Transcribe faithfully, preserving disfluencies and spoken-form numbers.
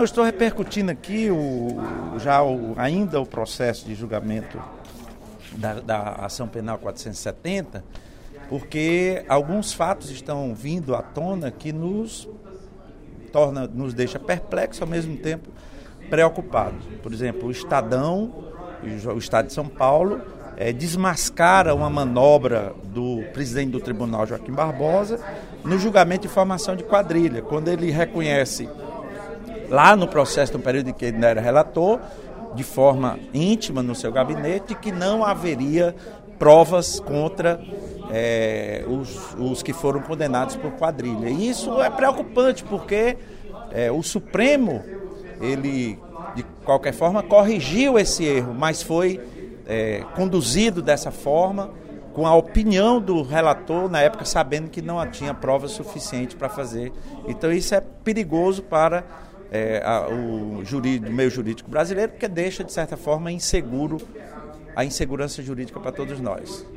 eu estou repercutindo aqui o, já o, ainda o processo de julgamento da, da ação penal quatrocentos e setenta, porque alguns fatos estão vindo à tona que nos torna, nos deixa perplexos, ao mesmo tempo preocupados. Por exemplo, o Estadão, o Estado de São Paulo, é, desmascara uma manobra do presidente do Tribunal, Joaquim Barbosa, no julgamento de formação de quadrilha, quando ele reconhece, lá no processo, no período em que ele era relator, de forma íntima no seu gabinete, que não haveria provas contra é, os, os que foram condenados por quadrilha. E isso é preocupante, porque é, o Supremo, ele, de qualquer forma, corrigiu esse erro, mas foi é, conduzido dessa forma, com a opinião do relator, na época, sabendo que não tinha prova suficiente para fazer. Então, isso é perigoso para é, a, o jurídico, meio jurídico brasileiro, porque deixa, de certa forma, inseguro a insegurança jurídica para todos nós.